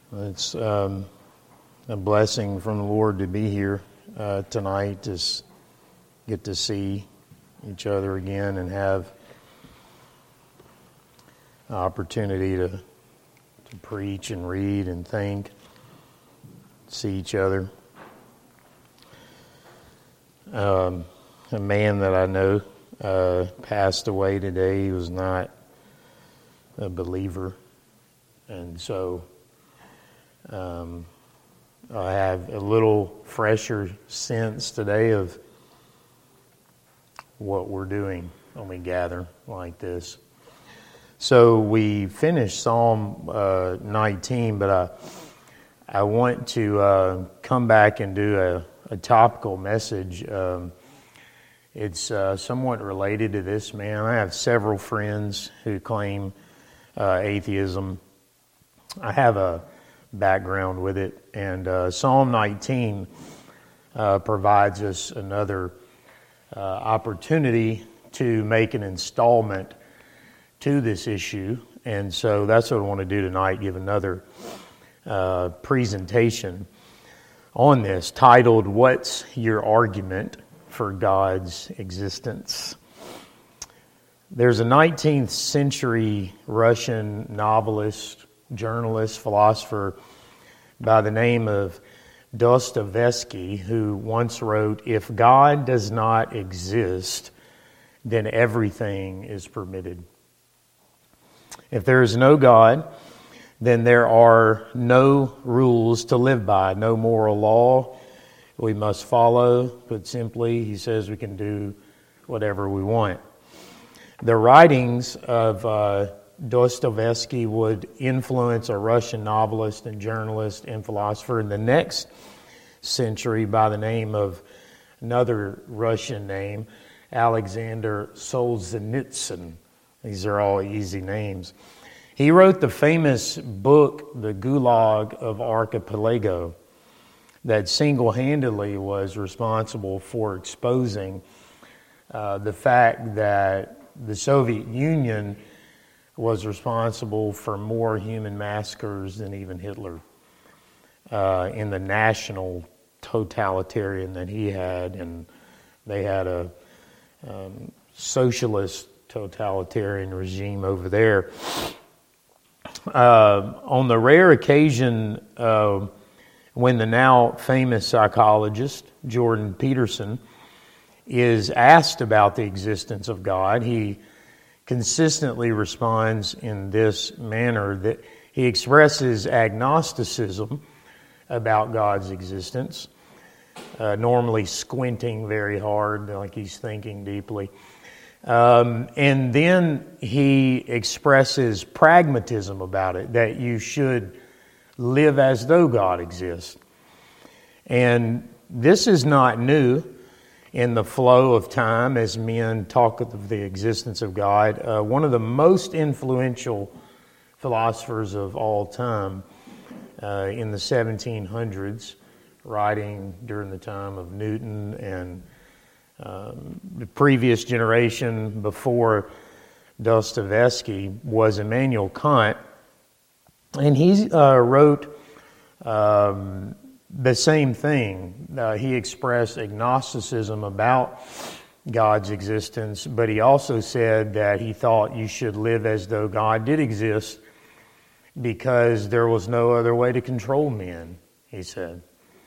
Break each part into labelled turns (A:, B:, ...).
A: It's a blessing from the Lord to be here tonight, to get to see each other again and have an opportunity to preach and read and think, see each other. A man that I know passed away today. He was not a believer, and so I have a little fresher sense today of what we're doing when we gather like this. So we finished Psalm 19, but I want to come back and do a topical message. It's somewhat related to this man. I have several friends who claim atheism. I have a background with it, and Psalm 19 provides us another opportunity to make an installment to this issue, and so that's what I want to do tonight, give another presentation on this, titled, "What's Your Argument for God's Existence?" There's a 19th century Russian novelist, journalist, philosopher by the name of Dostoevsky, who once wrote, "If God does not exist, then everything is permitted. If there is no God, then there are no rules to live by, no moral law we must follow. Put simply, he says we can do whatever we want." The writings of Dostoevsky would influence a Russian novelist and journalist and philosopher in the next century by the name of another Russian name, Alexander Solzhenitsyn. These are all easy names. He wrote the famous book, The Gulag of Archipelago, that single-handedly was responsible for exposing the fact that the Soviet Union was responsible for more human massacres than even Hitler in the national totalitarian that he had, and they had a socialist totalitarian regime over there. On the rare occasion when the now famous psychologist Jordan Peterson is asked about the existence of God, he consistently responds in this manner, that he expresses agnosticism about God's existence, normally squinting very hard, like he's thinking deeply. And then he expresses pragmatism about it, that you should live as though God exists. And this is not new in the flow of time as men talk of the existence of God. One of the most influential philosophers of all time in the 1700s, writing during the time of Newton and the previous generation before Dostoevsky, was Immanuel Kant. And he wrote the same thing. He expressed agnosticism about God's existence, but he also said that he thought you should live as though God did exist because there was no other way to control men, he said.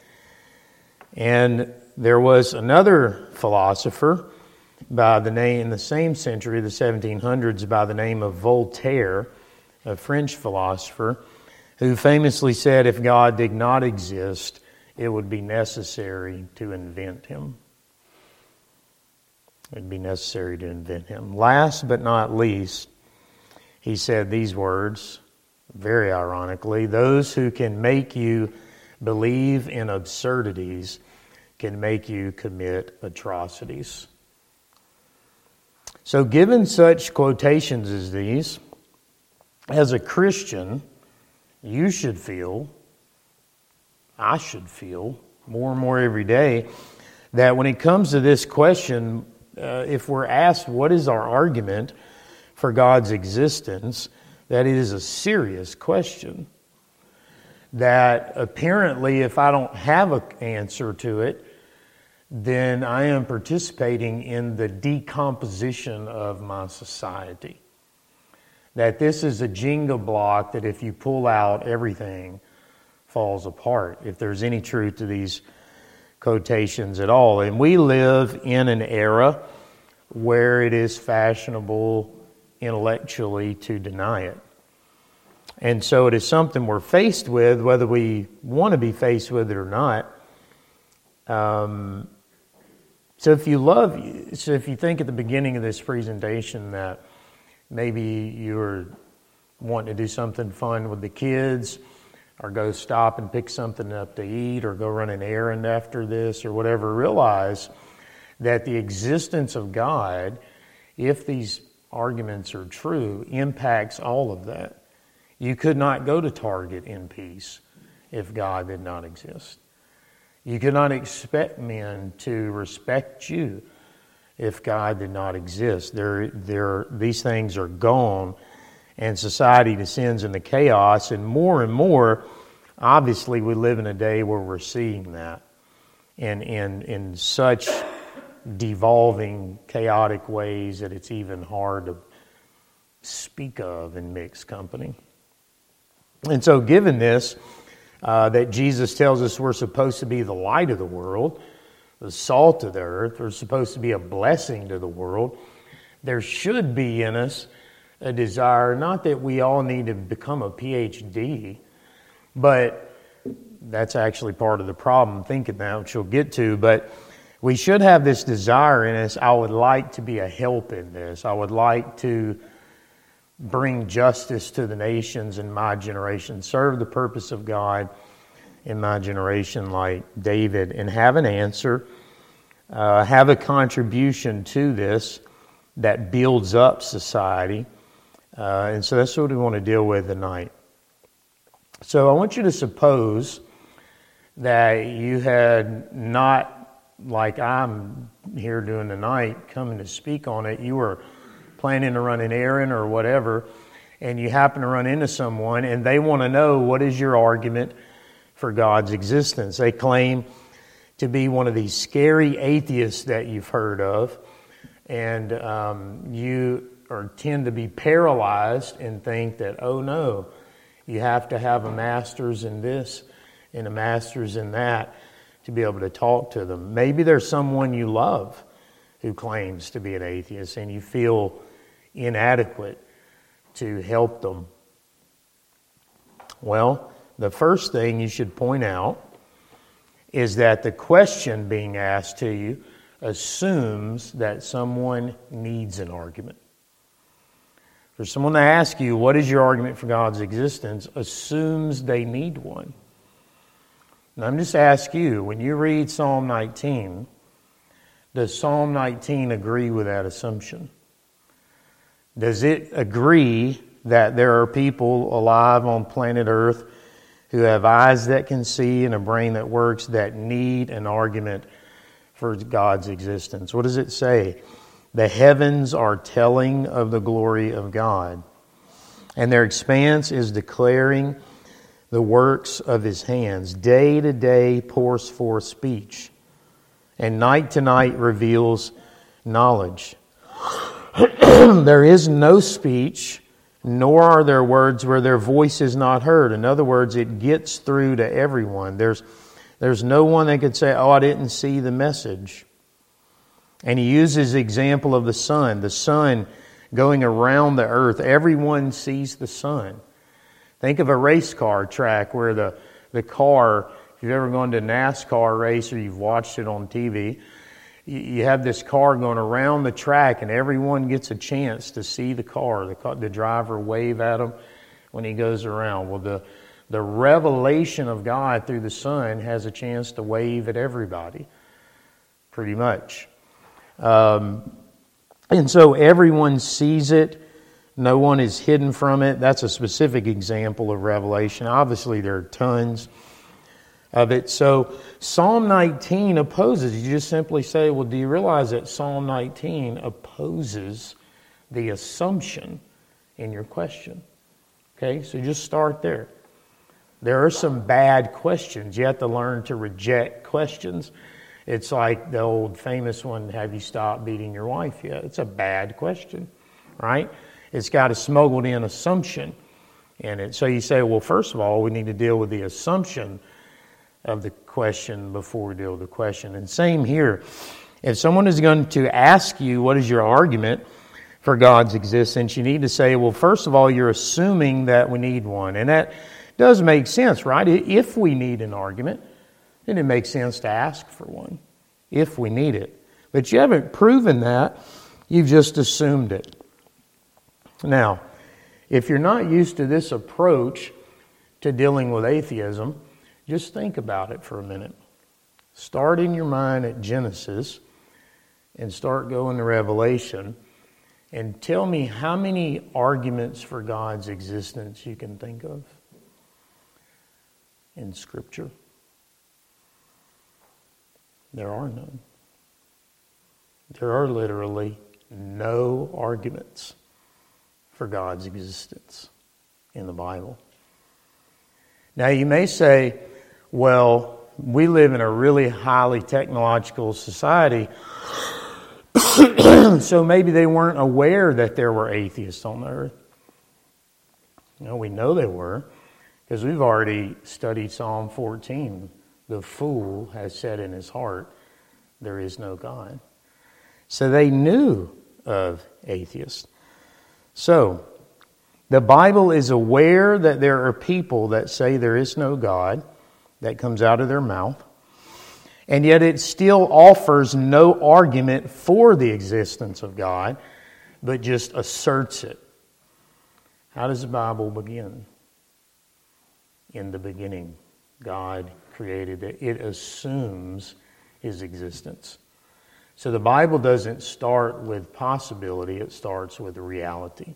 A: And there was another philosopher by the name, in the same century, the 1700s, by the name of Voltaire, a French philosopher, who famously said if God did not exist, it would be necessary to invent him. It would be necessary to invent him. Last but not least, he said these words, very ironically, "Those who can make you believe in absurdities can make you commit atrocities." So given such quotations as these, as a Christian, you should feel, I should feel, more and more every day, that when it comes to this question, if we're asked what is our argument for God's existence, that it is a serious question. that apparently if I don't have an answer to it, then I am participating in the decomposition of my society. That this is a Jenga block that if you pull out, everything falls apart, if there's any truth to these quotations at all. And we live in an era where it is fashionable intellectually to deny it. And so it is something we're faced with, whether we want to be faced with it or not. So if you think at the beginning of this presentation that maybe you were wanting to do something fun with the kids, or go stop and pick something up to eat, or go run an errand after this, or whatever, realize that the existence of God, if these arguments are true, impacts all of that. You could not go to Target in peace if God did not exist. You could not expect men to respect you if God did not exist. These things are gone, and society descends into chaos. And more, obviously, we live in a day where we're seeing that in such devolving, chaotic ways that it's even hard to speak of in mixed company. And so, given this, that Jesus tells us we're supposed to be the light of the world, the salt of the earth, we're supposed to be a blessing to the world, there should be in us a desire, not that we all need to become a PhD, but that's actually part of the problem, thinking that, which we'll get to, but we should have this desire in us. I would like to be a help in this. I would like to bring justice to the nations in my generation, serve the purpose of God in my generation like David, and have an answer, have a contribution to this that builds up society. And so that's what we want to deal with tonight. So I want you to suppose that you had not, like I'm here doing tonight, coming to speak on it. You were planning to run an errand or whatever, and you happen to run into someone, and they want to know, what is your argument for God's existence? They claim to be one of these scary atheists that you've heard of, and you tend to be paralyzed and think that, oh no, you have to have a master's in this and a master's in that to be able to talk to them. Maybe there's someone you love who claims to be an atheist, and you feel inadequate to help them. Well, the first thing you should point out is that the question being asked to you assumes that someone needs an argument. For someone to ask you, what is your argument for God's existence, assumes they need one. And I'm just asking you, when you read Psalm 19, does Psalm 19 agree with that assumption? Does it agree that there are people alive on planet Earth who have eyes that can see and a brain that works that need an argument for God's existence? What does it say? The heavens are telling of the glory of God, and their expanse is declaring the works of His hands. Day to day pours forth speech, and night to night reveals knowledge. There is no speech, nor are there words where their voice is not heard. In other words, it gets through to everyone. There's no one that could say, oh, I didn't see the message. And he uses the example of the sun going around the earth. Everyone sees the sun. Think of a race car track where the car, if you've ever gone to a NASCAR race or you've watched it on TV, you have this car going around the track, and everyone gets a chance to see the car. The driver wave at them when he goes around. Well, the revelation of God through the Son has a chance to wave at everybody, pretty much. And so everyone sees it. No one is hidden from it. That's a specific example of revelation. Obviously, there are tons of it. So Psalm 19 opposes. You just simply say, well, do you realize that Psalm 19 opposes the assumption in your question? Okay, so just start there. There are some bad questions. You have to learn to reject questions. It's like the old famous one, have you stopped beating your wife yet? It's a bad question, right? It's got a smuggled in assumption in it. So you say, well, first of all, we need to deal with the assumption of the question before we deal with the question. And same here. If someone is going to ask you, what is your argument for God's existence, you need to say, well, first of all, you're assuming that we need one. And that does make sense, right? If we need an argument, then it makes sense to ask for one, if we need it. But you haven't proven that, you've just assumed it. Now, if you're not used to this approach to dealing with atheism, just think about it for a minute. Start in your mind at Genesis and start going to Revelation and tell me how many arguments for God's existence you can think of in Scripture. There are none. There are literally no arguments for God's existence in the Bible. Now you may say, well, we live in a really highly technological society, so maybe they weren't aware that there were atheists on the earth. No, we know they were, because we've already studied Psalm 14. The fool has said in his heart, there is no God. So they knew of atheists. So, the Bible is aware that there are people that say there is no God. That comes out of their mouth. And yet it still offers no argument for the existence of God, but just asserts it. How does the Bible begin? In the beginning, God created it. It assumes His existence. So the Bible doesn't start with possibility, it starts with reality.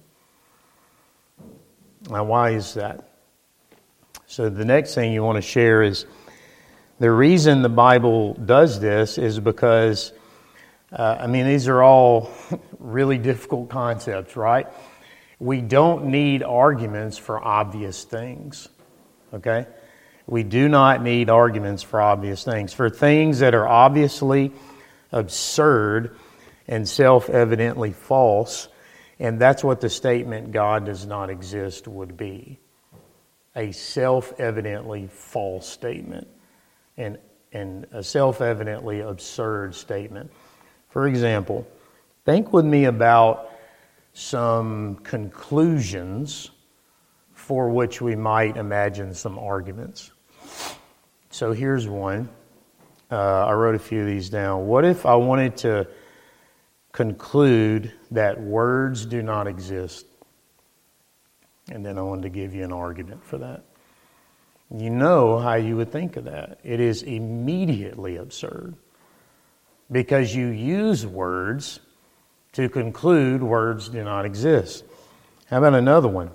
A: Now, why is that? So the next thing you want to share is the reason the Bible does this is because, these are all really difficult concepts, right? We don't need arguments for obvious things, okay? We do not need arguments for obvious things. For things that are obviously absurd and self-evidently false, and that's what the statement God does not exist would be. A self-evidently false statement and a self-evidently absurd statement. For example, think with me about some conclusions for which we might imagine some arguments. So here's one. I wrote a few of these down. What if I wanted to conclude that words do not exist? And then I wanted to give you an argument for that. You know how you would think of that. It is immediately absurd because you use words to conclude words do not exist. How about another one?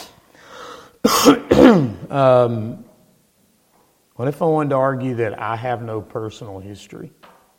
A: What if I wanted to argue that I have no personal history?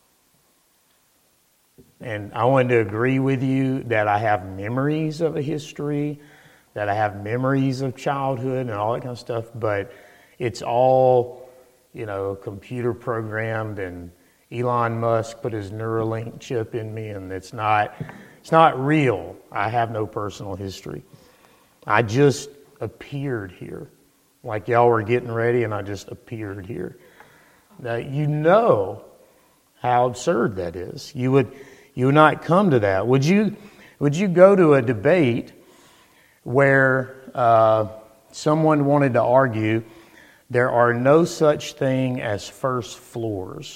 A: And I wanted to agree with you that I have memories of a history, that I have memories of childhood and all that kind of stuff, but it's all, computer programmed, and Elon Musk put his Neuralink chip in me, and it's not real. I have no personal history. I just appeared here. Like y'all were getting ready and I just appeared here. Now, you know how absurd that is. You would not come to that. Would you go to a debate where someone wanted to argue there are no such thing as first floors?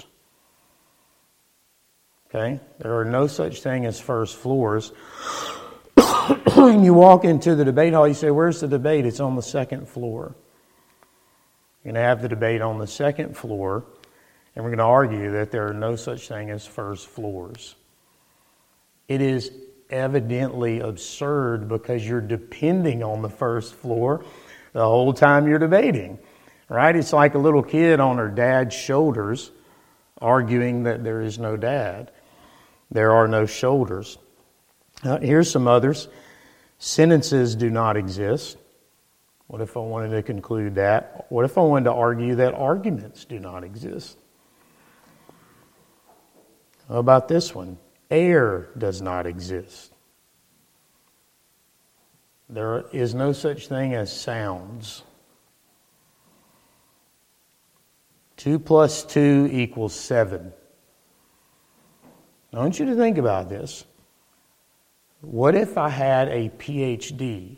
A: Okay? There are no such thing as first floors. And you walk into the debate hall, you say, where's the debate? It's on the second floor. We're going to have the debate on the second floor, and we're going to argue that there are no such thing as first floors. It is evidently absurd because you're depending on the first floor the whole time you're debating, right? It's like a little kid on her dad's shoulders arguing that there is no dad. There are no shoulders. Here's some others. Sentences do not exist. What if I wanted to conclude that? What if I wanted to argue that arguments do not exist? How about this one? Air does not exist. There is no such thing as sounds. 2 plus 2 equals 7. I want you to think about this. What if I had a PhD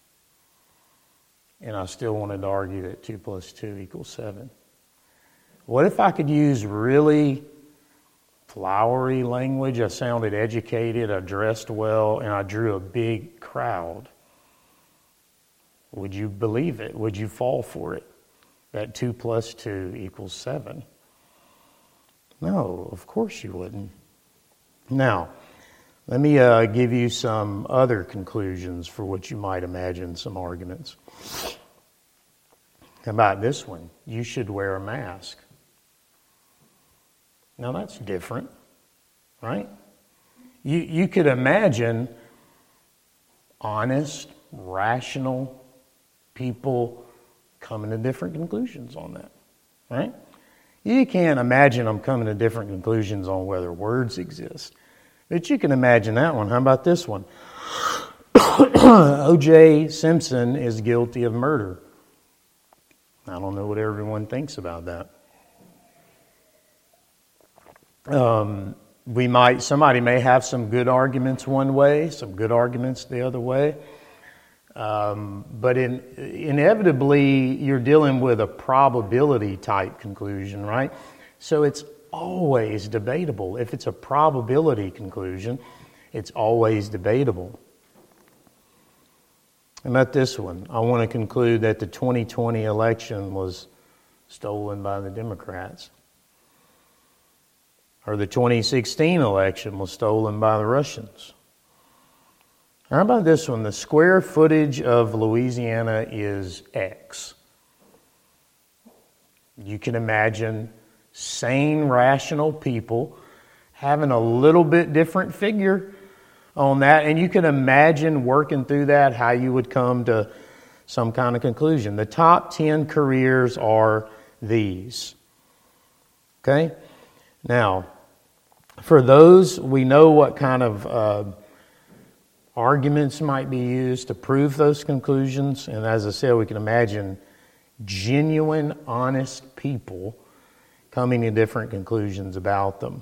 A: and I still wanted to argue that 2 plus 2 equals 7? What if I could use really flowery language? I sounded educated, I dressed well, and I drew a big crowd. Would you believe it? Would you fall for it? That 2 plus 2 equals 7? No, of course you wouldn't. Now, let me give you some other conclusions for what you might imagine some arguments. How about this one? You should wear a mask. Now that's different, right? You could imagine honest, rational people coming to different conclusions on that, right? You can't imagine them coming to different conclusions on whether words exist. But you can imagine that one. How about this one? O.J. Simpson is guilty of murder. I don't know what everyone thinks about that. Somebody may have some good arguments one way, some good arguments the other way. But inevitably, you're dealing with a probability type conclusion, right? So it's always debatable. If it's a probability conclusion, it's always debatable. How about this one? I want to conclude that the 2020 election was stolen by the Democrats. Or the 2016 election was stolen by the Russians. How about this one? The square footage of Louisiana is X. You can imagine sane, rational people having a little bit different figure on that, and you can imagine working through that, how you would come to some kind of conclusion. The top 10 careers are these. Okay? Now, for those, we know what kind of arguments might be used to prove those conclusions. And as I said, we can imagine genuine, honest people coming to different conclusions about them.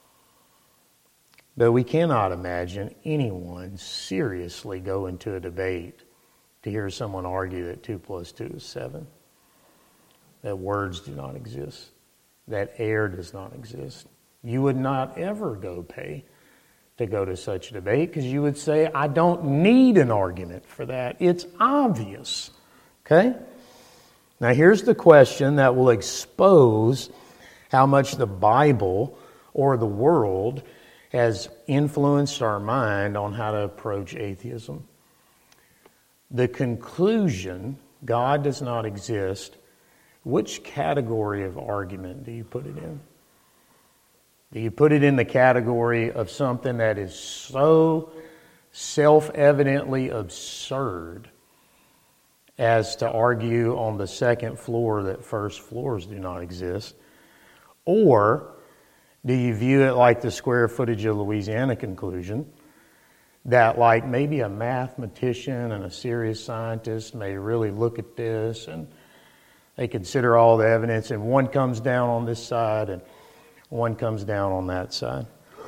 A: But we cannot imagine anyone seriously go into a debate to hear someone argue that 2 plus 2 is 7, that words do not exist, that air does not exist. You would not ever pay to go to such a debate because you would say, I don't need an argument for that. It's obvious. Okay? Now here's the question that will expose how much the Bible or the world has influenced our mind on how to approach atheism. The conclusion, God does not exist, which category of argument do you put it in? Do you put it in the category of something that is so self-evidently absurd as to argue on the second floor that first floors do not exist? Or do you view it like the square footage of Louisiana conclusion, that like maybe a mathematician and a serious scientist may really look at this and they consider all the evidence and one comes down on this side and one comes down on that side?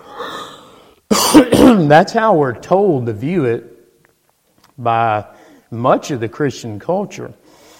A: That's how we're told to view it by much of the Christian culture.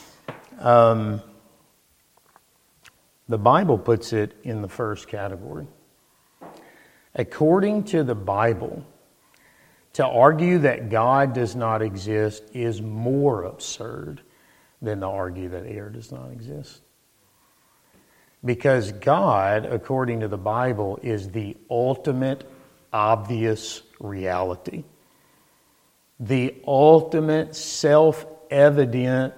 A: The Bible puts it in the first category. According to the Bible, to argue that God does not exist is more absurd than to argue that air does not exist. Because God, according to the Bible, is the ultimate obvious reality. The ultimate self-evident,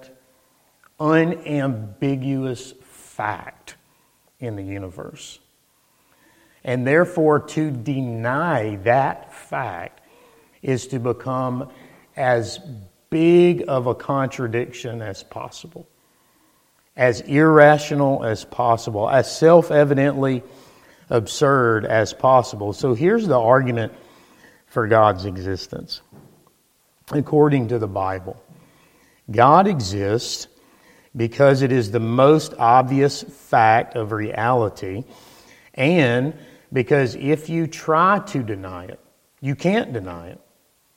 A: unambiguous fact in the universe. And therefore, to deny that fact is to become as big of a contradiction as possible, as irrational as possible, as self-evidently absurd as possible. So here's the argument for God's existence. According to the Bible, God exists because it is the most obvious fact of reality, and because if you try to deny it, you can't deny it.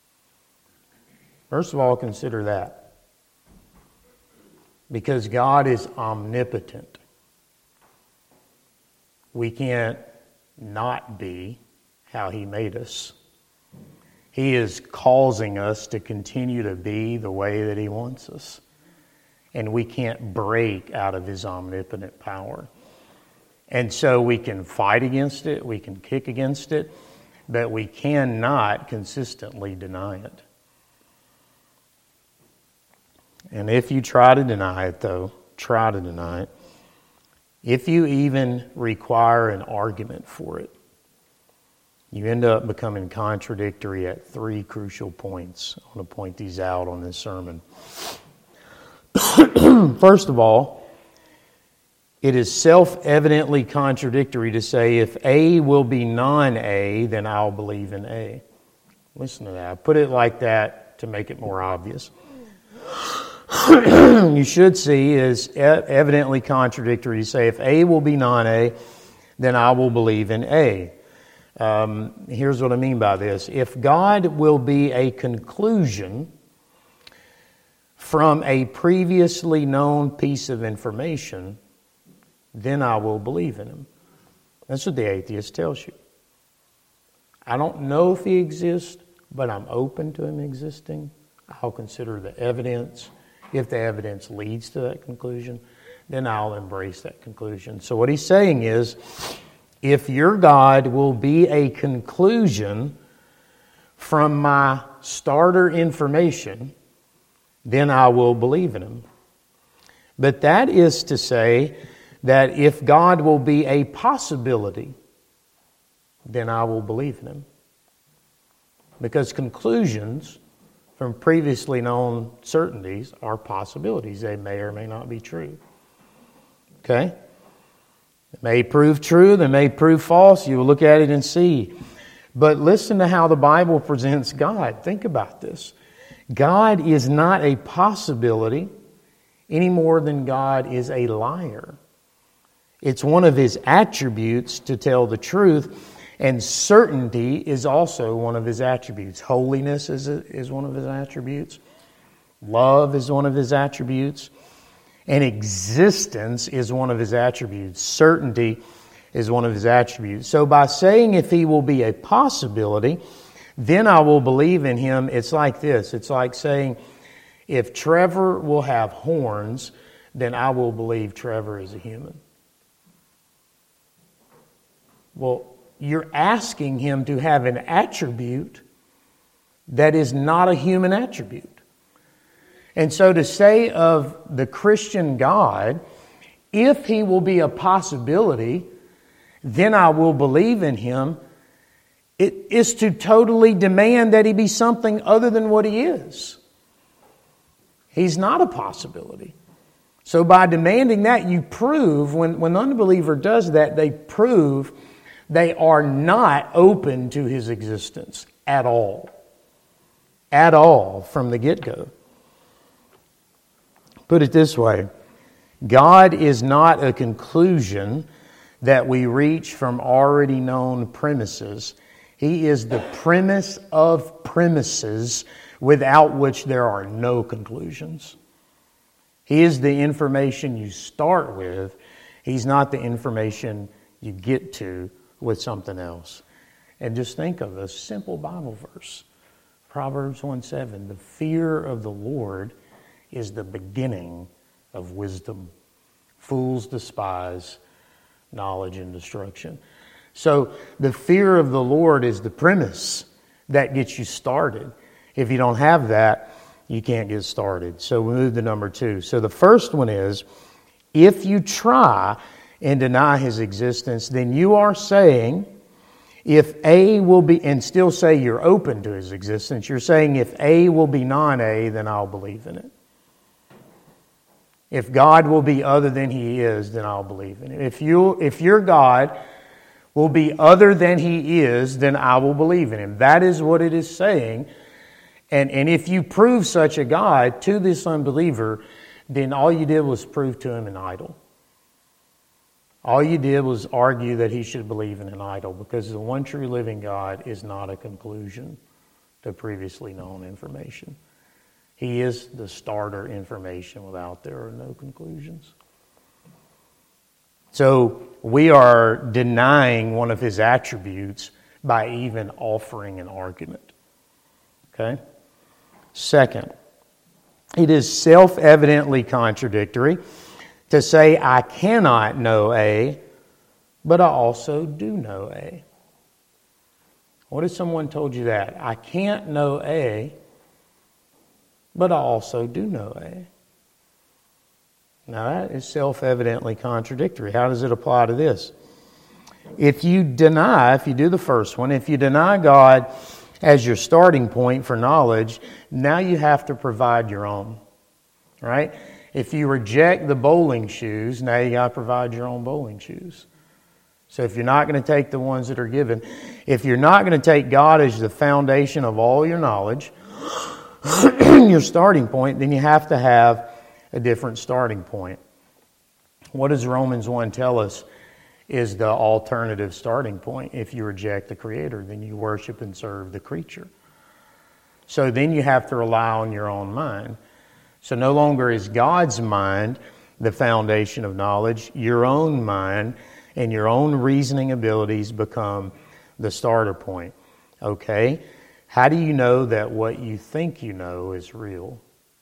A: First of all, consider that. Because God is omnipotent. We can't not be how He made us. He is causing us to continue to be the way that He wants us. And we can't break out of His omnipotent power. And so we can fight against it, we can kick against it, but we cannot consistently deny it. And if you try to deny it, though, try to deny it, if you even require an argument for it, you end up becoming contradictory at three crucial points. I want to point these out on this sermon. First of all, it is self-evidently contradictory to say, if A will be non-A, then I'll believe in A. Listen to that. I put it like that to make it more obvious. You should see is evidently contradictory to say, if A will be non-A, then I will believe in A. Here's what I mean by this. If God will be a conclusion from a previously known piece of information, then I will believe in Him. That's what the atheist tells you. I don't know if He exists, but I'm open to Him existing. I'll consider the evidence. If the evidence leads to that conclusion, then I'll embrace that conclusion. So what he's saying is, if your God will be a conclusion from my starter information, then I will believe in Him. But that is to say that if God will be a possibility, then I will believe in Him. Because conclusions from previously known certainties are possibilities. They may or may not be true. Okay? It may prove true, they may prove false. You will look at it and see. But listen to how the Bible presents God. Think about this. God is not a possibility any more than God is a liar. It's one of His attributes to tell the truth, and certainty is also one of His attributes. Holiness is one of His attributes. Love is one of His attributes. And existence is one of His attributes. Certainty is one of His attributes. So by saying if He will be a possibility, then I will believe in Him, it's like this. It's like saying, if Trevor will have horns, then I will believe Trevor is a human. Well, you're asking Him to have an attribute that is not a human attribute. And so to say of the Christian God, if He will be a possibility, then I will believe in Him, it is to totally demand that He be something other than what He is. He's not a possibility. So by demanding that, you prove, when the unbeliever does that, they prove they are not open to His existence at all. At all from the get-go. Put it this way. God is not a conclusion that we reach from already known premises. He is the premise of premises without which there are no conclusions. He is the information you start with. He's not the information you get to with something else. And just think of a simple Bible verse. Proverbs 1:7. The fear of the Lord is the beginning of wisdom. Fools despise knowledge and destruction. So the fear of the Lord is the premise that gets you started. If you don't have that, you can't get started. So we move to number 2. So the first one is, if you try and deny His existence, then you are saying, if A will be, and still say you're open to his existence, you're saying if A will be non-A, then I'll believe in it. If God will be other than he is, then I'll believe in it. If your God will be other than he is, then I will believe in him. That is what it is saying. And if you prove such a God to this unbeliever, then all you did was prove to him an idol. All you did was argue that he should believe in an idol, because the one true living God is not a conclusion to previously known information. He is the starter information. Without there are no conclusions. So we are denying one of his attributes by even offering an argument. Okay? Second, it is self-evidently contradictory to say I cannot know A, but I also do know A. What if someone told you that? I can't know A, but I also do know A. Now that is self-evidently contradictory. How does it apply to this? If you do the first one, if you deny God as your starting point for knowledge, now you have to provide your own. Right? If you reject the bowling shoes, now you got to provide your own bowling shoes. So if you're not going to take the ones that are given, if you're not going to take God as the foundation of all your knowledge, your starting point, then you have to have a different starting point. What does Romans 1 tell us is the alternative starting point? If you reject the Creator, then you worship and serve the creature. So then you have to rely on your own mind. So no longer is God's mind the foundation of knowledge. Your own mind and your own reasoning abilities become the starter point. Okay? How do you know that what you think you know is real?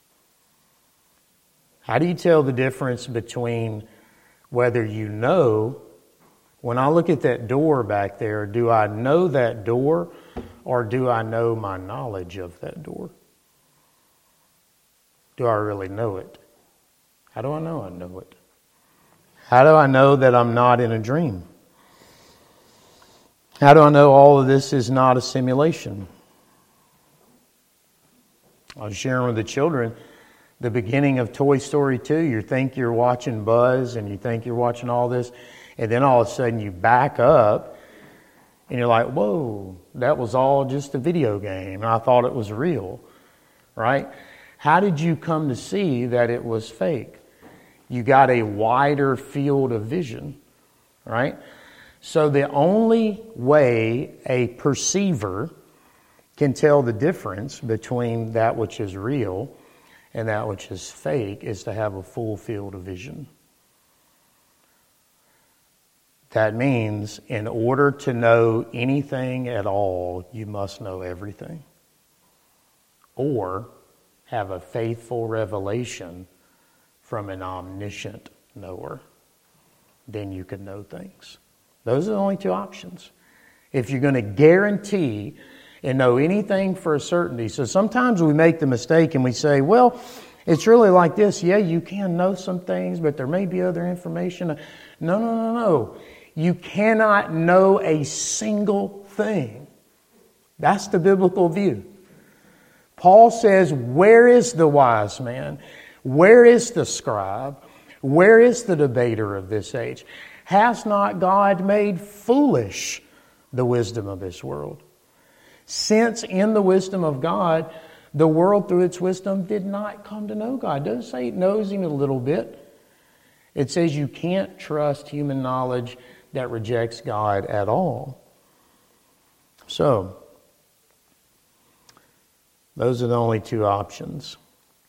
A: How do you tell the difference between whether you know, when I look at that door back there, do I know that door or do I know my knowledge of that door? Do I really know it? How do I know I know it? How do I know that I'm not in a dream? How do I know all of this is not a simulation? I was sharing with the children the beginning of Toy Story 2. You think you're watching Buzz and you think you're watching all this, and then all of a sudden you back up and you're like, whoa, that was all just a video game. And I thought it was real, right? How did you come to see that it was fake? You got a wider field of vision, right? So the only way a perceiver can tell the difference between that which is real and that which is fake is to have a full field of vision. That means in order to know anything at all, you must know everything. Or have a faithful revelation from an omniscient knower. Then you can know things. Those are the only two options. If you're going to guarantee and know anything for a certainty. So sometimes we make the mistake and we say, well, it's really like this. Yeah, you can know some things, but there may be other information. No. You cannot know a single thing. That's the biblical view. Paul says, where is the wise man? Where is the scribe? Where is the debater of this age? Has not God made foolish the wisdom of this world? Since in the wisdom of God, the world through its wisdom did not come to know God. It doesn't say it knows Him a little bit. It says you can't trust human knowledge that rejects God at all. So, those are the only two options.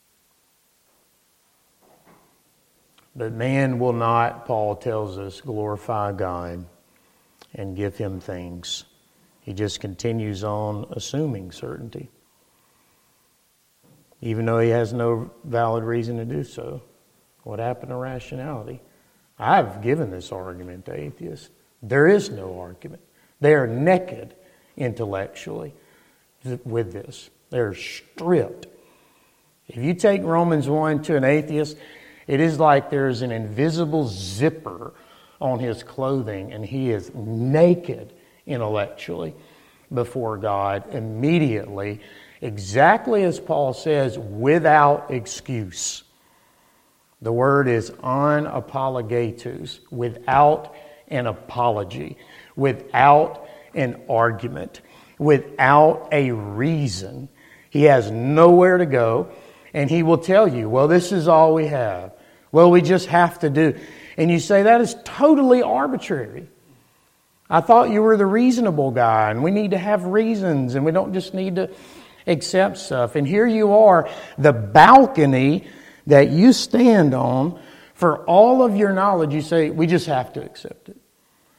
A: But man will not, Paul tells us, glorify God and give Him things. He just continues on assuming certainty, even though he has no valid reason to do so. What happened to rationality? I've given this argument to atheists. There is no argument. They are naked intellectually with this. They're stripped. If you take Romans 1 to an atheist, it is like there's an invisible zipper on his clothing and he is naked intellectually before God immediately, exactly as Paul says, without excuse. The word is anapologetus, without an apology, without an argument, without a reason. He has nowhere to go, and he will tell you, well, this is all we have. Well, we just have to do. And you say, that is totally arbitrary. I thought you were the reasonable guy, and we need to have reasons, and we don't just need to accept stuff. And here you are, the balcony that you stand on for all of your knowledge, you say, we just have to accept it.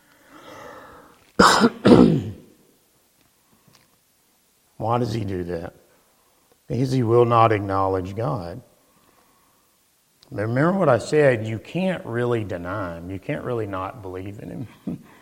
A: Why does he do that? Because he will not acknowledge God. Remember what I said, you can't really deny him. You can't really not believe in him.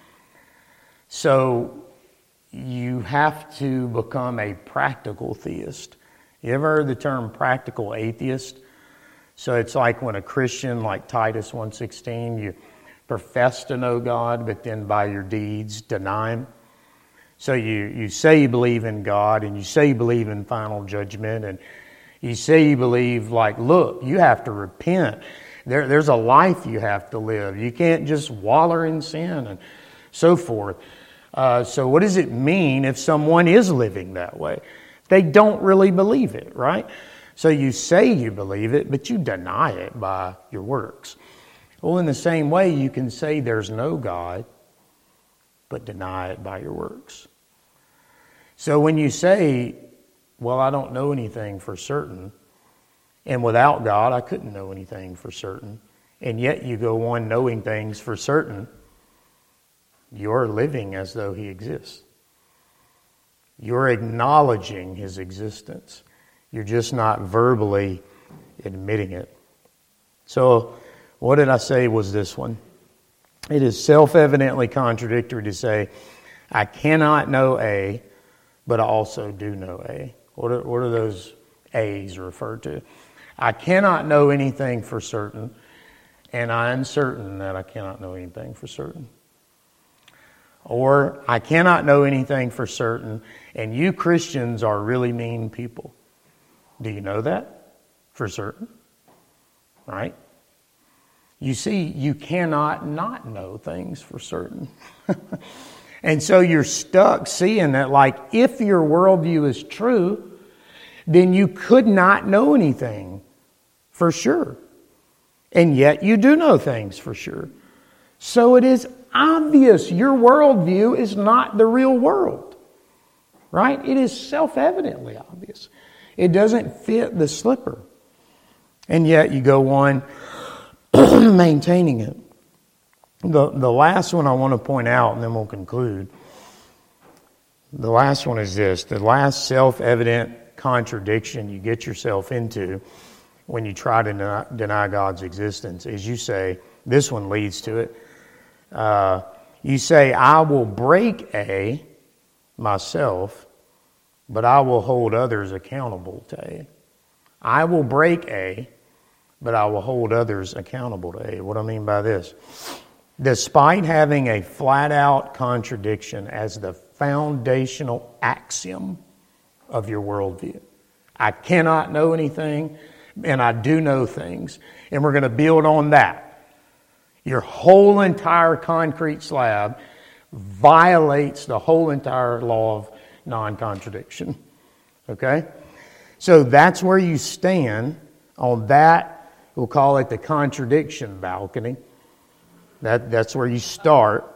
A: So you have to become a practical theist. You ever heard the term practical atheist? So it's like when a Christian, like Titus 1:16, you profess to know God, but then by your deeds deny him. So you say you believe in God, and you say you believe in final judgment, and you say you believe, like, look, you have to repent. There's a life you have to live. You can't just waller in sin and so forth. So what does it mean if someone is living that way? They don't really believe it, right? So you say you believe it, but you deny it by your works. Well, in the same way, you can say there's no God, but deny it by your works. So when you say, well, I don't know anything for certain, and without God, I couldn't know anything for certain, and yet you go on knowing things for certain, you're living as though he exists. You're acknowledging his existence. You're just not verbally admitting it. So, what did I say was this one? It is self-evidently contradictory to say, I cannot know A, but I also do know A. What are those A's referred to? I cannot know anything for certain, and I am certain that I cannot know anything for certain. Or, I cannot know anything for certain, and you Christians are really mean people. Do you know that for certain? Right? You see, you cannot not know things for certain. And so you're stuck seeing that, like, if your worldview is true, then you could not know anything for sure. And yet you do know things for sure. So it is obvious your worldview is not the real world. Right? It is self-evidently obvious. It doesn't fit the slipper. And yet you go on maintaining it. The last one I want to point out, and then we'll conclude. The last one is this. The last self-evident contradiction you get yourself into when you try to deny God's existence is you say, this one leads to it. You say, I will break A myself, but I will hold others accountable to A. I will break A, but I will hold others accountable to A. What do I mean by this? Despite having a flat-out contradiction as the foundational axiom of your worldview. I cannot know anything, and I do know things. And we're going to build on that. Your whole entire concrete slab violates the whole entire law of non-contradiction. Okay? So that's where you stand on that. We'll call it the contradiction balcony. That's where you start.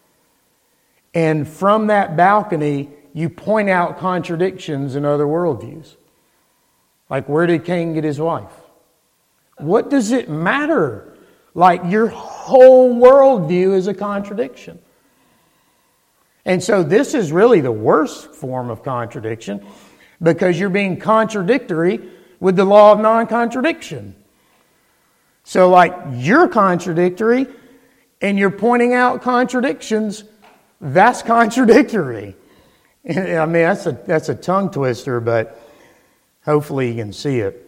A: And from that balcony, you point out contradictions in other worldviews. Like, where did Cain get his wife? What does it matter? Like, your whole worldview is a contradiction. And so this is really the worst form of contradiction because you're being contradictory with the law of non-contradiction. So, like, you're contradictory and you're pointing out contradictions. That's contradictory. I mean, that's a tongue twister, but hopefully you can see it.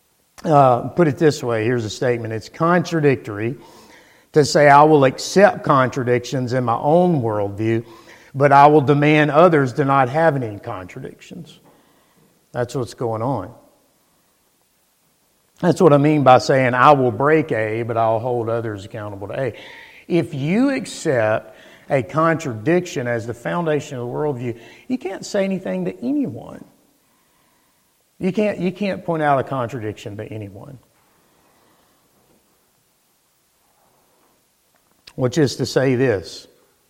A: Put it this way. Here's a statement. It's contradictory to say I will accept contradictions in my own worldview, but I will demand others to not have any contradictions. That's what's going on. That's what I mean by saying I will break A, but I'll hold others accountable to A. If you accept a contradiction as the foundation of the worldview, you can't say anything to anyone. You can't point out a contradiction to anyone. Which is to say this: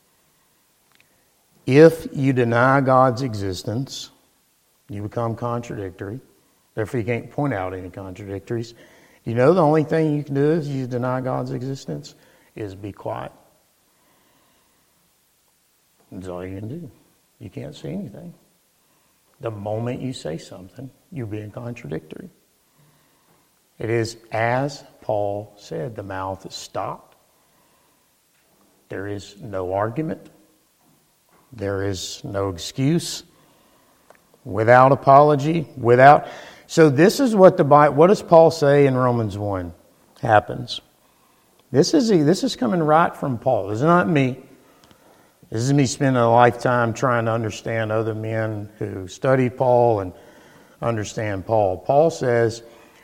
A: if you deny God's existence, you become contradictory. Therefore, you can't point out any contradictories. You know the only thing you can do is you deny God's existence is be quiet. That's all you can do. You can't say anything. The moment you say something, you're being contradictory. It is as Paul said, the mouth is stopped. There is no argument. There is no excuse. Without apology, So this is what what does Paul say in Romans 1 happens? This is coming right from Paul. This is not me. This is me spending a lifetime trying to understand other men who study Paul and understand Paul. Paul says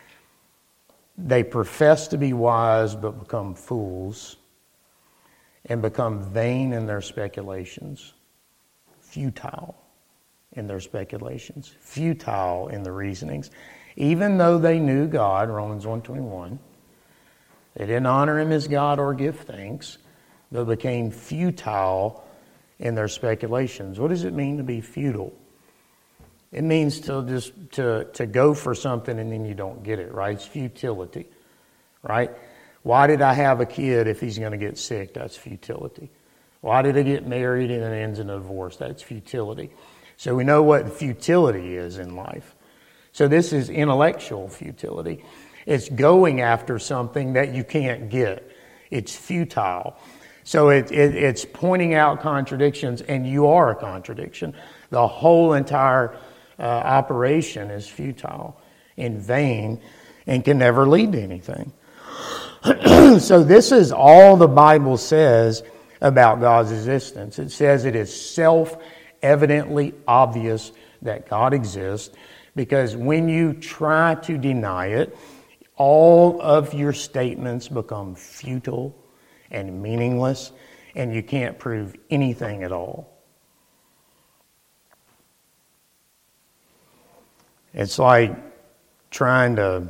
A: they profess to be wise but become fools and become vain in their speculations, futile in their speculations, futile in the reasonings. Even though they knew God, Romans 1:21, they didn't honor Him as God or give thanks, but became futile in their speculations. What does it mean to be futile? It means to go for something and then you don't get it, right? It's futility, right? Why did I have a kid if he's going to get sick? That's futility. Why did I get married and it ends in a divorce? That's futility. So we know what futility is in life. So this is intellectual futility. It's going after something that you can't get. It's futile. So it's pointing out contradictions, and you are a contradiction. The whole entire operation is futile, in vain, and can never lead to anything. So this is all the Bible says about God's existence. It says it is self-evidently obvious that God exists, because when you try to deny it, all of your statements become futile and meaningless, and you can't prove anything at all. It's like trying to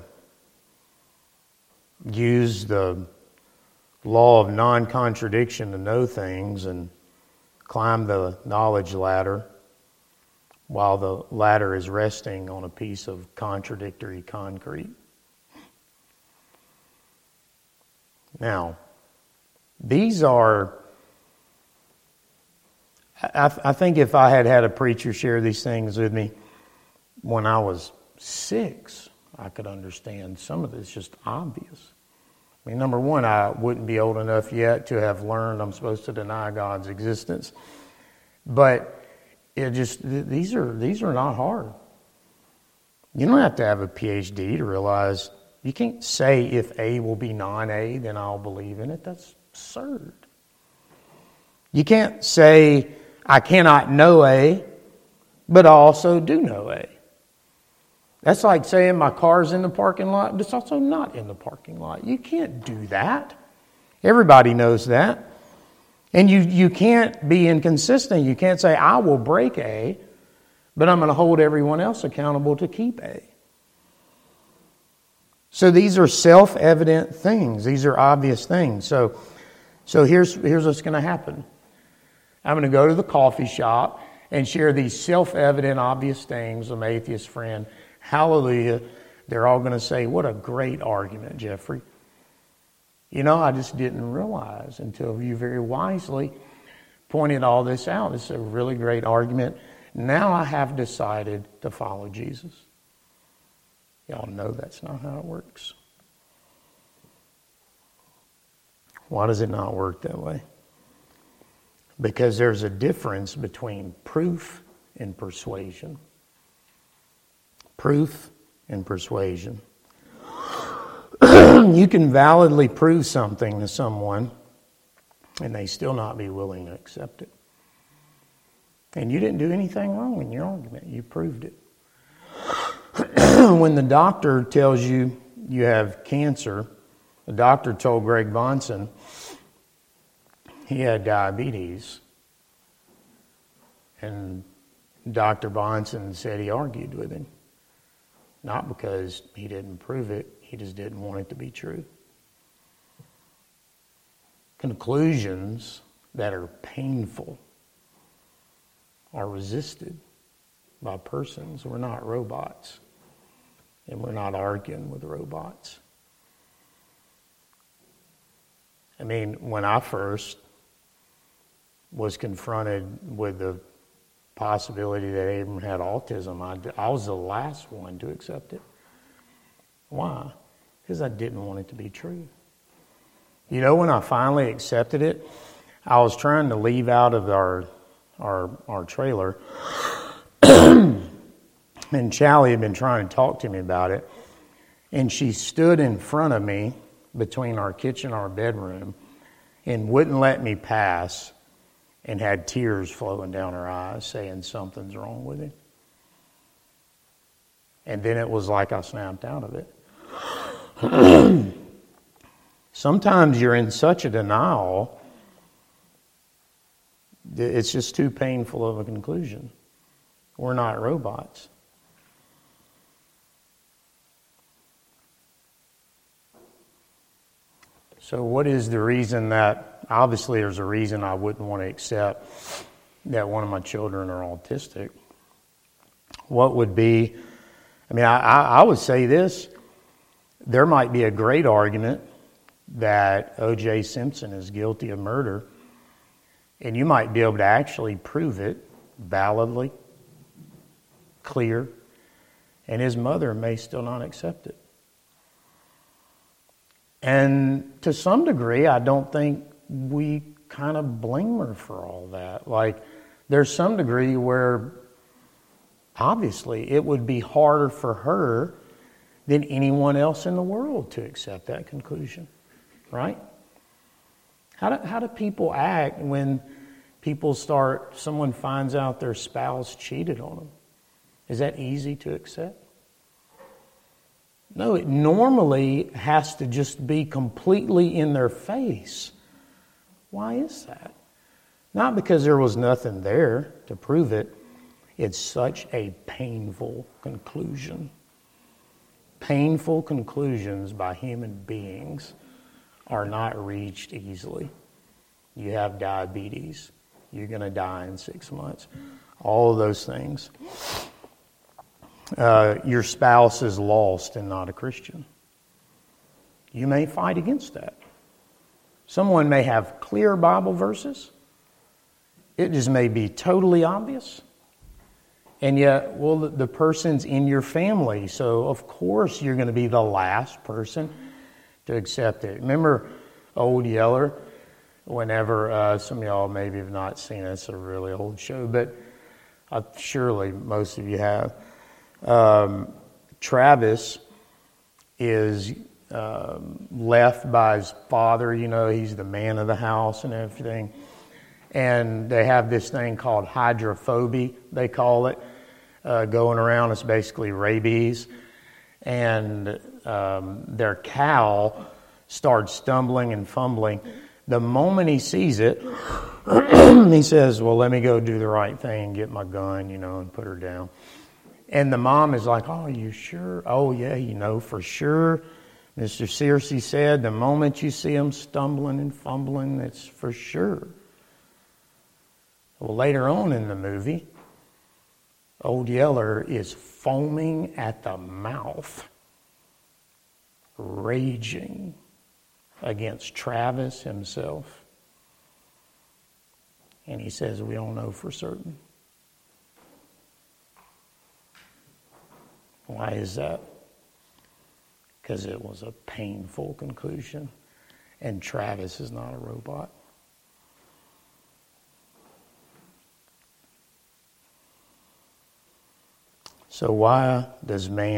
A: use the law of non-contradiction to know things and climb the knowledge ladder while the ladder is resting on a piece of contradictory concrete. Now, these are, I think if I had had a preacher share these things with me when I was 6, I could understand some of this. It's just obvious. I mean, number one, I wouldn't be old enough yet to have learned I'm supposed to deny God's existence. But these are not hard. You don't have to have a PhD to realize you can't say if A will be non-A, then I'll believe in it. That's absurd. You can't say I cannot know A, but I also do know A. That's like saying my car's in the parking lot, but it's also not in the parking lot. You can't do that. Everybody knows that. And you can't be inconsistent. You can't say I will break A, but I'm going to hold everyone else accountable to keep A. So these are self-evident things. These are obvious things. So here's what's going to happen. I'm going to go to the coffee shop and share these self-evident, obvious things with my atheist friend. Hallelujah. They're all going to say, what a great argument, Jeffrey. You know, I just didn't realize until you very wisely pointed all this out. It's a really great argument. Now I have decided to follow Jesus. Y'all know that's not how it works. Why does it not work that way? Because there's a difference between proof and persuasion. Proof and persuasion. You can validly prove something to someone and they still not be willing to accept it. And you didn't do anything wrong in your argument. You proved it. When the doctor tells you you have cancer, the doctor told Greg Bonson he had diabetes. And Dr. Bonson said he argued with him. Not because he didn't prove it, he just didn't want it to be true. Conclusions that are painful are resisted by persons. We're not robots. And we're not arguing with robots. I mean, when I first was confronted with the possibility that Abram had autism, I was the last one to accept it. Why? Because I didn't want it to be true. You know, when I finally accepted it, I was trying to leave out of our trailer, and Charlie had been trying to talk to me about it, and she stood in front of me between our kitchen and our bedroom and wouldn't let me pass, and had tears flowing down her eyes saying something's wrong with him. And then it was like I snapped out of it. Sometimes you're in such a denial, it's just too painful of a conclusion. We're not robots. So what is the reason that, obviously there's a reason I wouldn't want to accept that one of my children are autistic. What would be, I mean, I would say this, there might be a great argument that O.J. Simpson is guilty of murder, and you might be able to actually prove it validly, clear, and his mother may still not accept it. And to some degree, I don't think we kind of blame her for all that. Like, there's some degree where, obviously, it would be harder for her than anyone else in the world to accept that conclusion, right? How do people act when someone finds out their spouse cheated on them? Is that easy to accept? No, it normally has to just be completely in their face. Why is that? Not because there was nothing there to prove it. It's such a painful conclusion. Painful conclusions by human beings are not reached easily. You have diabetes. You're going to die in 6 months. All of those things. Your spouse is lost and not a Christian. You may fight against that. Someone may have clear Bible verses. It just may be totally obvious. And yet, well, the person's in your family, so of course you're going to be the last person to accept it. Remember Old Yeller? Whenever, some of y'all maybe have not seen it, it's a really old show, but surely most of you have. Travis is left by his father. You know, he's the man of the house and everything. And they have this thing called hydrophobia, they call it, going around. It's basically rabies. And their cow starts stumbling and fumbling. The moment he sees it, he says, well, let me go do the right thing, get my gun, and put her down. And the mom is like, oh, you sure? Oh, yeah, for sure. Mr. Searcy said, the moment you see him stumbling and fumbling, it's for sure. Well, later on in the movie, Old Yeller is foaming at the mouth, raging against Travis himself. And he says, we don't know for certain. Why is that? Because it was a painful conclusion. And Travis is not a robot. So why do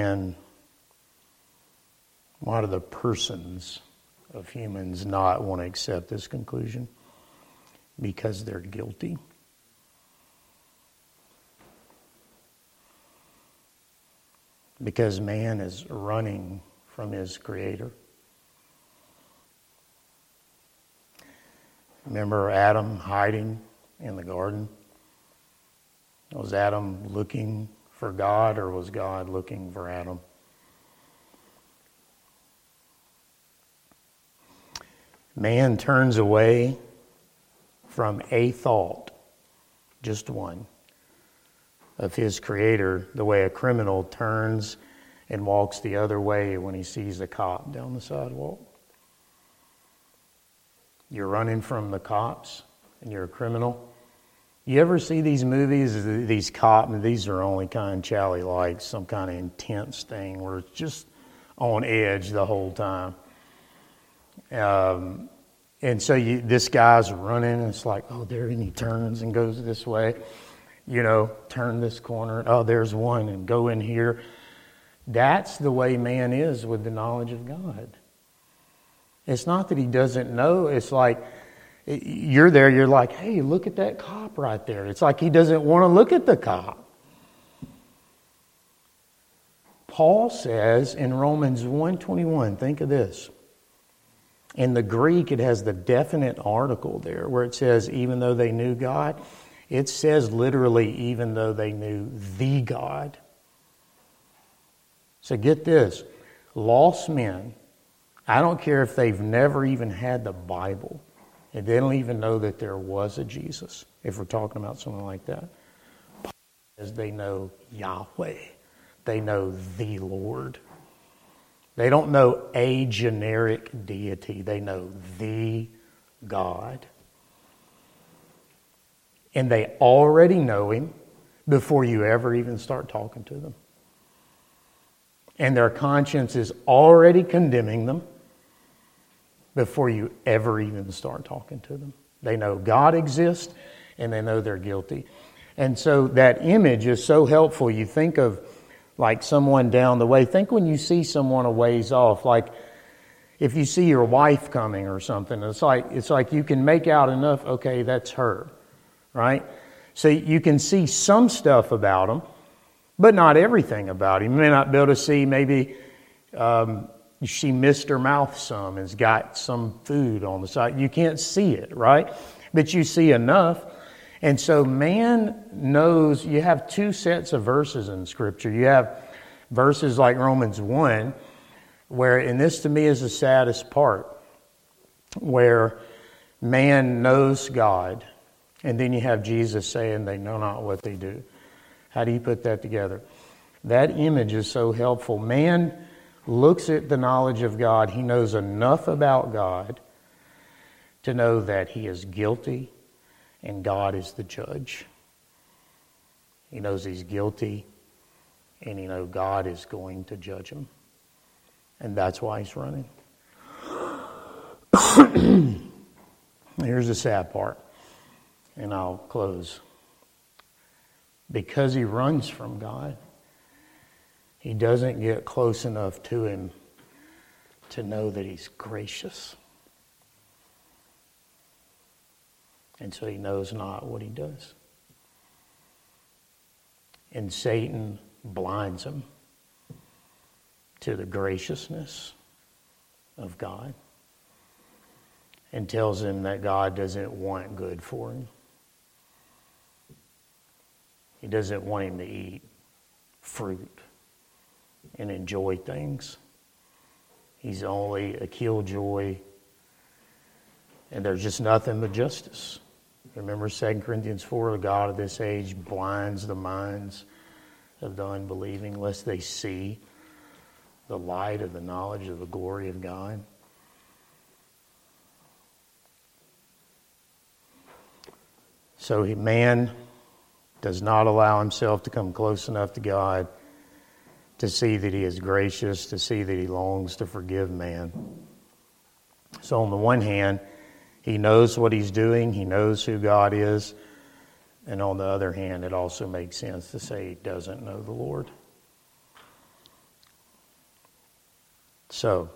A: the persons of humans not want to accept this conclusion? Because they're guilty. because man is running from his Creator. Remember Adam hiding in the garden? Was Adam looking for God, or was God looking for Adam? Man turns away from a thought, just one, of his Creator, the way a criminal turns and walks the other way when he sees a cop down the sidewalk. You're running from the cops and you're a criminal. You ever see these movies, these these are only kind Charlie likes, some kind of intense thing where it's just on edge the whole time. And so this guy's running, and it's like, oh, there, and he turns and goes this way. Turn this corner. Oh, there's one, and go in here. That's the way man is with the knowledge of God. It's not that he doesn't know. It's like you're there, you're like, hey, look at that cop right there. It's like he doesn't want to look at the cop. Paul says in Romans 1:21, think of this. In the Greek, it has the definite article there where it says, even though they knew God, it says literally, even though they knew the God. So get this. Lost men, I don't care if they've never even had the Bible, and they don't even know that there was a Jesus, if we're talking about someone like that. Paul says they know Yahweh. They know the Lord. They don't know a generic deity. They know the God. And they already know Him before you ever even start talking to them. And their conscience is already condemning them before you ever even start talking to them. They know God exists and they know they're guilty. And so that image is so helpful. You think of like someone down the way. Think when you see someone a ways off, like if you see your wife coming or something, it's like you can make out enough, okay, that's her, right? So you can see some stuff about them, but not everything about him. You may not be able to see, maybe she missed her mouth some, has got some food on the side. You can't see it, right? But you see enough. And so man knows, you have two sets of verses in Scripture. You have verses like Romans 1, where, and this to me is the saddest part, where man knows God. And then you have Jesus saying they know not what they do. How do you put that together? That image is so helpful. Man looks at the knowledge of God. He knows enough about God to know that he is guilty and God is the judge. He knows he's guilty and he knows God is going to judge him. And that's why he's running. Here's the sad part, and I'll close. Because he runs from God, he doesn't get close enough to him to know that he's gracious. And so he knows not what he does. And Satan blinds him to the graciousness of God and tells him that God doesn't want good for him. He doesn't want him to eat fruit and enjoy things. He's only a killjoy, and there's just nothing but justice. Remember 2 Corinthians 4, the God of this age blinds the minds of the unbelieving, lest they see the light of the knowledge of the glory of God. So man does not allow himself to come close enough to God to see that he is gracious, to see that he longs to forgive man. So on the one hand, he knows what he's doing, he knows who God is, and on the other hand, it also makes sense to say he doesn't know the Lord. So,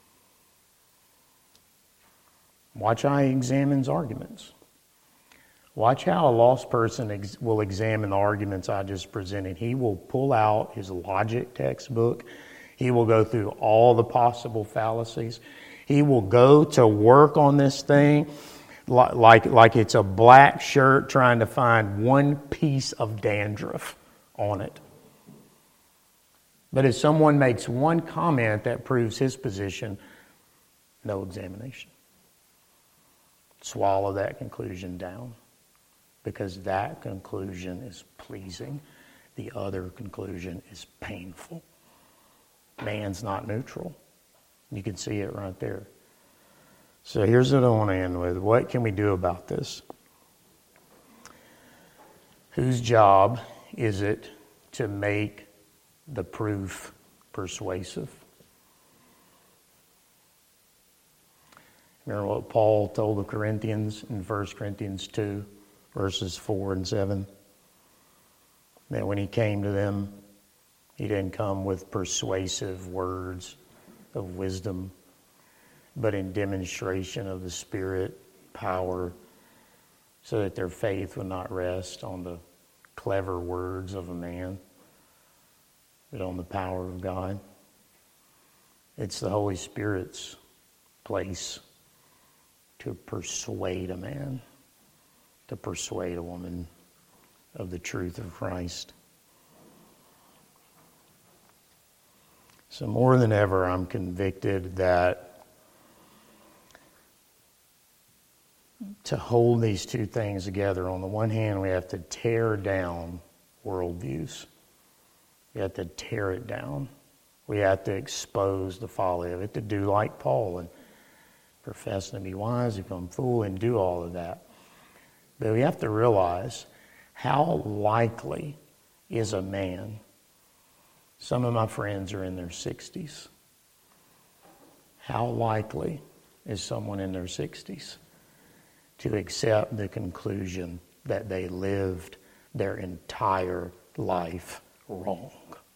A: watch how he examines arguments. Watch how a lost person will examine the arguments I just presented. He will pull out his logic textbook. He will go through all the possible fallacies. He will go to work on this thing like it's a black shirt trying to find one piece of dandruff on it. But if someone makes one comment that proves his position, no examination. Swallow that conclusion down, because that conclusion is pleasing. The other conclusion is painful. Man's not neutral. You can see it right there. So here's what I want to end with. What can we do about this? Whose job is it to make the proof persuasive? Remember what Paul told the Corinthians in 1 Corinthians 2, verses 4 and 7? That when he came to them, he didn't come with persuasive words of wisdom, but in demonstration of the Spirit, power, so that their faith would not rest on the clever words of a man, but on the power of God. It's the Holy Spirit's place to persuade a man, to persuade a woman of the truth of Christ. So more than ever, I'm convicted that to hold these two things together, on the one hand, we have to tear down worldviews. We have to tear it down. We have to expose the folly of it, to do like Paul and profess to be wise, become fool, and do all of that. But we have to realize how likely is a man. Some of my friends are in their 60s. How likely is someone in their 60s to accept the conclusion that they lived their entire life wrong?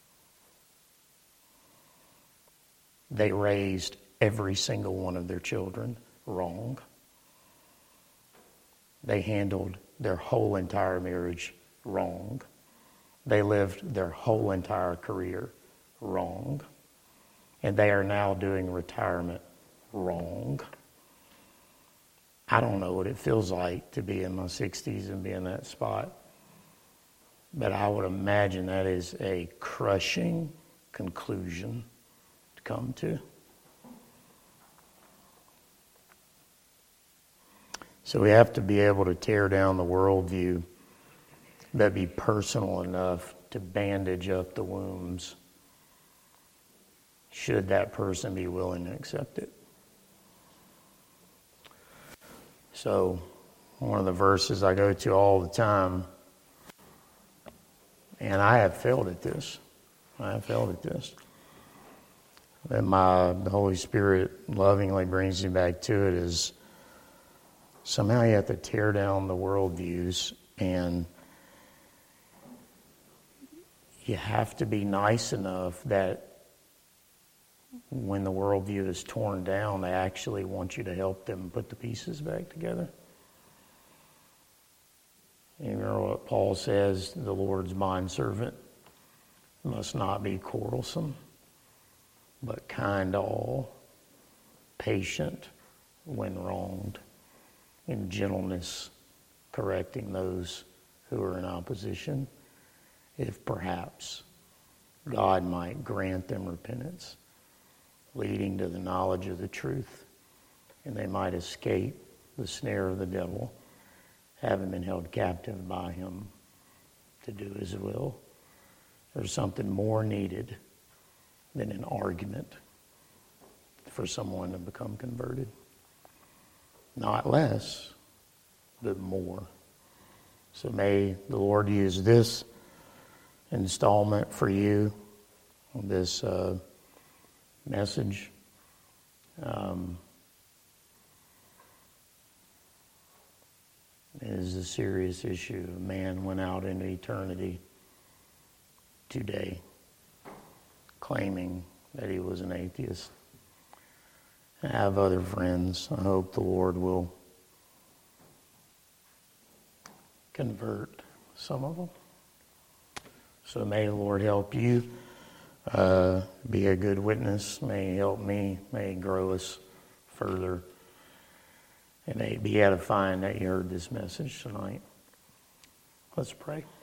A: They raised every single one of their children wrong. They handled their whole entire marriage wrong. They lived their whole entire career wrong. And they are now doing retirement wrong. I don't know what it feels like to be in my 60s and be in that spot. But I would imagine that is a crushing conclusion to come to. So we have to be able to tear down the worldview that be personal enough to bandage up the wounds, should that person be willing to accept it. So one of the verses I go to all the time, and I have failed at this. That the Holy Spirit lovingly brings me back to it, is somehow you have to tear down the worldviews, and you have to be nice enough that when the worldview is torn down, they actually want you to help them put the pieces back together. You remember what Paul says, the Lord's bondservant must not be quarrelsome, but kind to all, patient when wronged, in gentleness correcting those who are in opposition, if perhaps God might grant them repentance, leading to the knowledge of the truth, and they might escape the snare of the devil, having been held captive by him to do his will. There's something more needed than an argument for someone to become converted. Not less, but more. So may the Lord use this installment for you, this message. It is a serious issue. A man went out into eternity today claiming that he was an atheist. I have other friends. I hope the Lord will convert some of them. So may the Lord help you be a good witness. May He help me. May He grow us further. And may it be edifying that you heard this message tonight. Let's pray.